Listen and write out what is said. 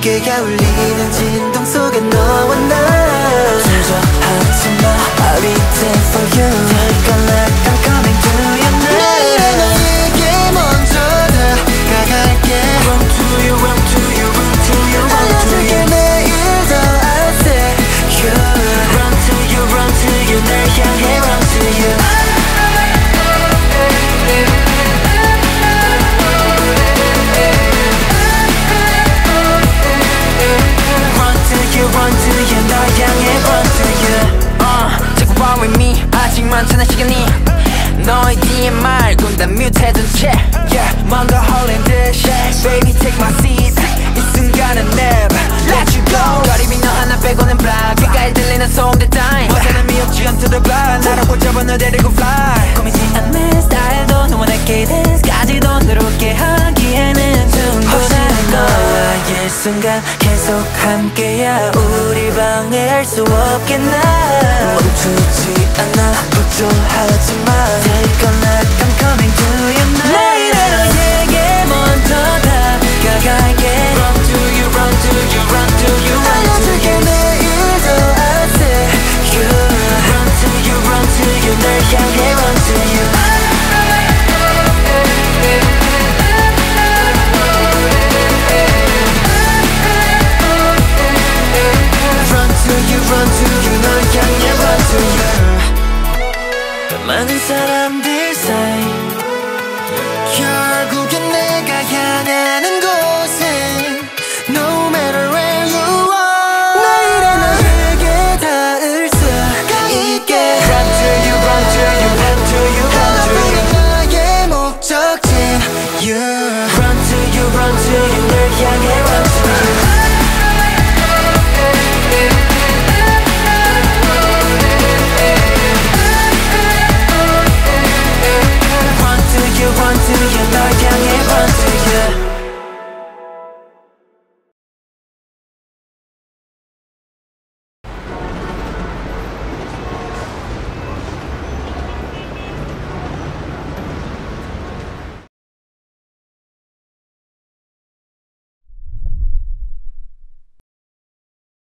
어깨가 울리는 진동 속에 너와 나 주저하지마 I'll be there for you Take a look I'm coming to you now 내일의 너에게 먼저 다가갈게 Run to you, run to you, run to you, run to you 매일 더 I'll say you Run to you, run to you 날 향해 run to you Run to you, 널 향해 run to you 자꾸 run with me 아직 많잖아 시간이 너의 DMR 군단 뮤트해둔 채 yeah, 뭔가 홀린 듯이 Baby take my seat 이 순간은 never let you go 거리비 너 하나 빼고는 black 귓가에 들리는 소음들 따윈 못하는 미역지 onto the blind 나를 붙잡아 너 데리고 fly 고민지 않는 스타일도 너와 내 cadence까지도 누르게 하기에는 충분해 너와의 순간 계속 함께야 우리 방해할 수 없겠나 멈추지 않아 걱정하지마 Take a look I'm coming to you now 내일의 너에게 먼저 다가갈게 Run to you, run to you, run to you, run to you 내일 더 I'll say you Run to you, run to you 널 향해 run to you Run to you, 널 향해 run to you 많은 사람들 사이 결국엔 내가 향하는 곳에 No matter where you are 내일의 너에게 닿을 수 있게 Run to you, run to you, run to you, run to you 나의 목적지인 you Run to you, run to you 널 향해 run to you